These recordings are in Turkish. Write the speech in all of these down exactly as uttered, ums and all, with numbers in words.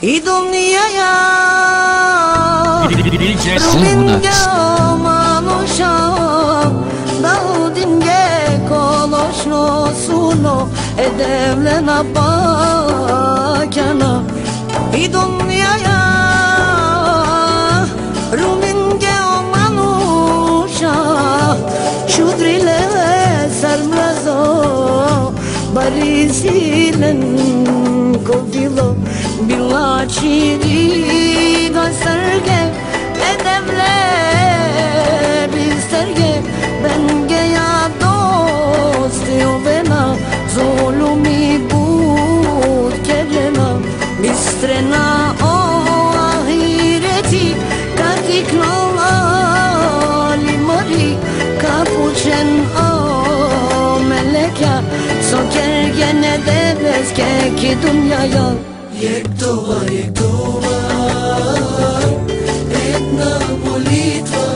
I dünyaya Ruminge manusha Daudinge koloshno suno Edevlena bakana I dünyaya Ruminge manusha Shudrile sarmrazo Barisilen kovilo Bilaçiri gösterge Edemle bizlerge Benge ya dosti o vena Zulumi bud kerena Bistrena o ahireti Katikna limari Kapuçen o meleka Sokergene devleske ki dünyaya Yek dova, yek dova, jedna molitva,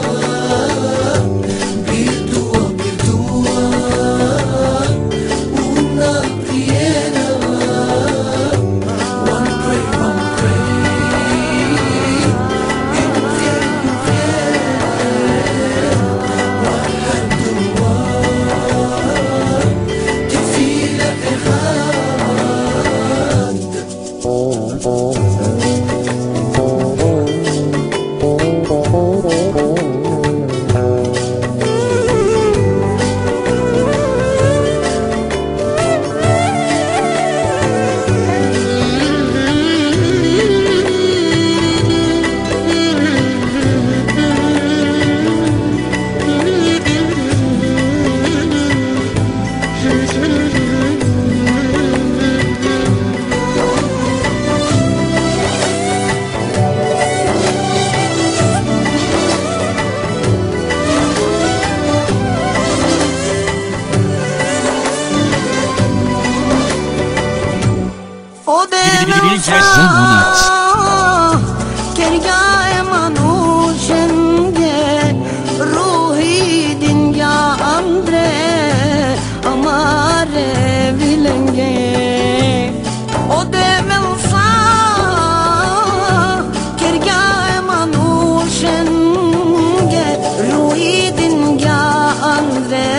bir dua, bir dua, una priera, one pray, one pray, infiel, infiel, one dua, tefila echad. Zamanat Kergâe manuşenge Ruhi dinga andre Amare vilenge O demelsa Kergâe manuşenge Ruhi dinga andre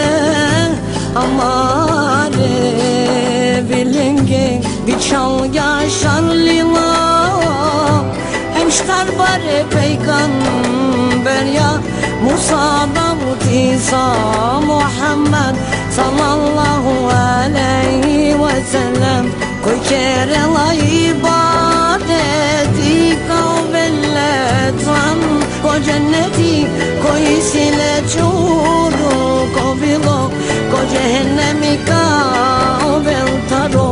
Amare vilenge Biçalga şanlila Hemştar bare peygamber ya Musa Davut İsa Muhammed Sallallahu aleyhi ve sellem Koy kere la ibadeti Kavvelletan Ko cenneti Koy sile çuru Kovilo Ko cehennemi Kavveltaro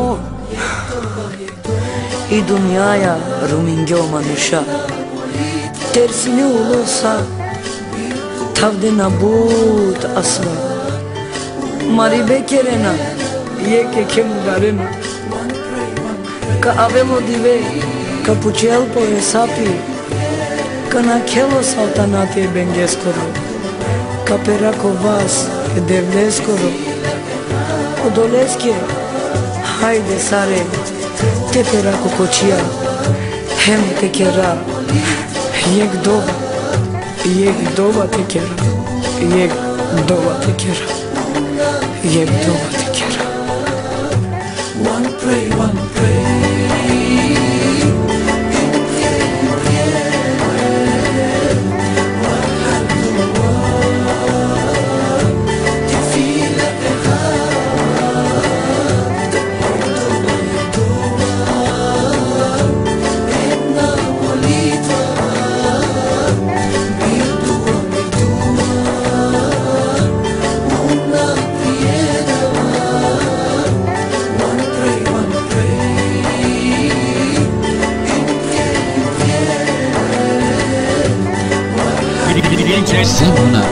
I dünyaya Ruminge manusha Tersine olursa Tavde nabud asla Maribe kerena Yeke kemugarena Ka avelo dive Ka puchelpo e sapi Ka na kelo saltanate bengeskoro Ka perako vas e devleskoro Odoleske Hayde sare Tefera kokoçia hem tekera yek dova yek dova tekera yek dova tekera yek dova tekera one pray one pray Zamanat